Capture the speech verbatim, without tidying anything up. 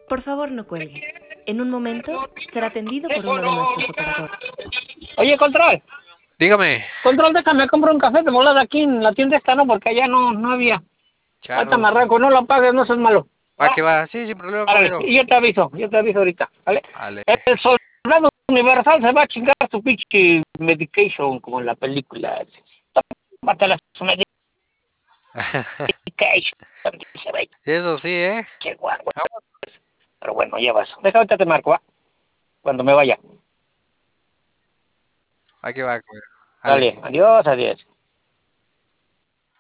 Por favor, no cuelgue. En un momento será atendido por uno de nuestros operadores. Oye, Control. Dígame. Control, déjame comprar un café de molada aquí en la tienda esta, ¿no? Porque allá no, no había. Charo. Ahorita me arranco, no lo pagues, no seas malo. Va que va. Sí, sin problema, Árale, caballero. y yo te aviso, yo te aviso ahorita, ¿vale? Vale. El soldado universal se va a chingar su pinche medication, como en la película. Tómate la su medication. Eso sí, ¿eh? Qué guapo. Pero bueno, ya vas. Deja ahorita te marco, ¿va? Cuando me vaya. Va que va, caballero. Dale, adiós, adiós.